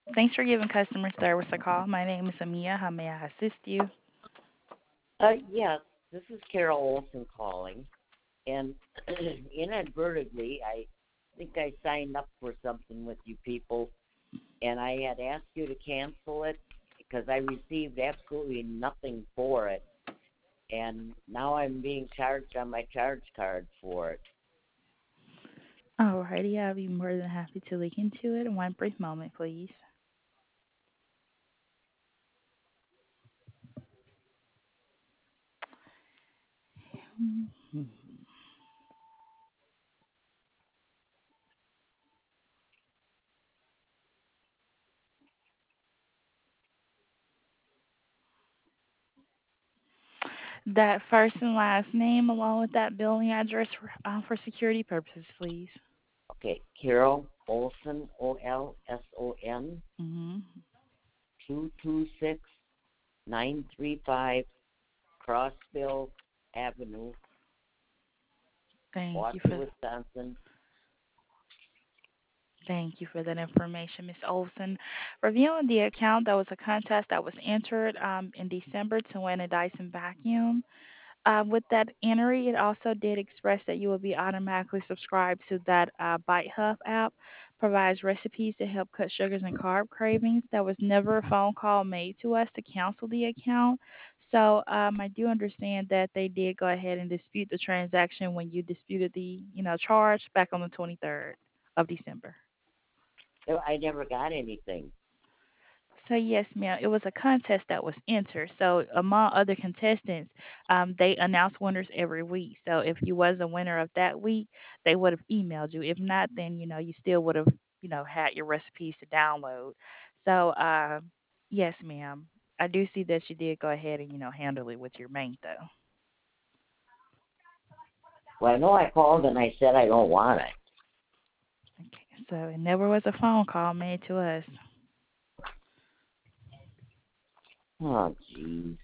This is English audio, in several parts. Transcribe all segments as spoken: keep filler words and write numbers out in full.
Thanks for giving customer service a call. My name is Amia. How may I assist you? Uh, yes, this is Carol Olson calling, and inadvertently, I think I signed up for something with you people, and I had asked you to cancel it because I received absolutely nothing for it, and now I'm being charged on my charge card for it. Alrighty, I'll be more than happy to look into it. One brief moment, please. Mhm. That first and last name, along with that billing address, for, uh, for security purposes, please. Okay, Carol Olson, O L S O N, hmm two two six nine three five Crossville Avenue, Thank you Water, for Wisconsin. Thank you for that information, Miss Olson. Reviewing the account, that was a contest that was entered um, in December to win a Dyson vacuum. Uh, with that entry, it also did express that you will be automatically subscribed to that uh, Bite Huff app. Provides recipes to help cut sugars and carb cravings. There was never a phone call made to us to cancel the account. So um, I do understand that they did go ahead and dispute the transaction when you disputed the you know charge back on the twenty-third of December. So I never got anything. So yes, ma'am, it was a contest that was entered. So among other contestants, um, they announce winners every week. So if you was a winner of that week, they would have emailed you. If not, then you know you still would have you know had your recipes to download. So uh, yes, ma'am, I do see that you did go ahead and you know handle it with your bank though. Well, I know I called and I said I don't want it. Okay, so it never was a phone call made to us. Oh, jeez.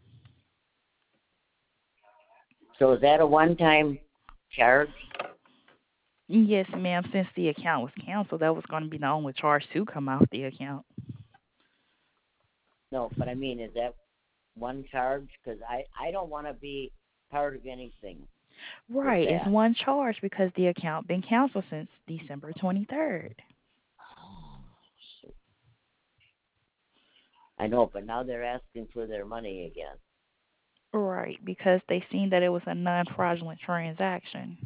So is that a one-time charge? Yes, ma'am. Since the account was canceled, that was going to be the only charge to come off the account. No, but I mean, is that one charge? Because I, I don't want to be part of anything with Right, it's that. one charge because the account been canceled since December twenty-third. I know, but now they're asking for their money again. Right, because they seen that it was a non-fraudulent transaction.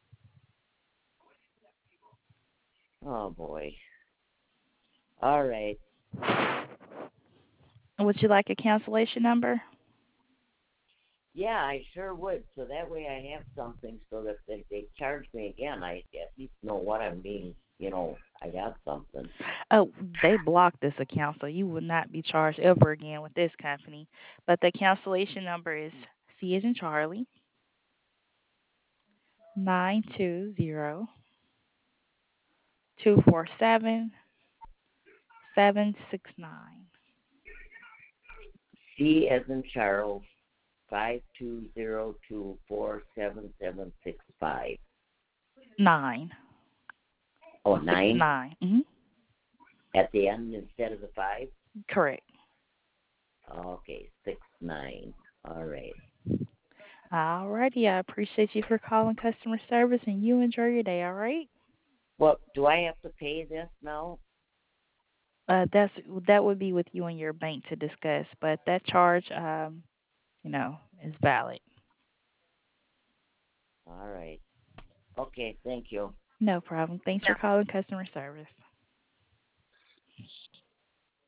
Oh, boy. All right. Would you like a cancellation number? Yeah, I sure would. So that way I have something so that if they charge me again, I at least know what I'm being, you know, I got something. Oh, they blocked this account, so you will not be charged ever again with this company. But the cancellation number is C as in Charlie, nine two zero two four seven seven six nine C as in Charles, five two zero two four seven seven six five. nine Oh, six nine nine. Mm-hmm. at the end instead of the five? Correct. Okay, six nine. All right. Alrighty, I appreciate you for calling customer service, and you enjoy your day. All right. Well, do I have to pay this now? Uh, that's that would be with you and your bank to discuss, but that charge, um, you know, is valid. All right. Okay, thank you. No problem. Thanks for calling customer service.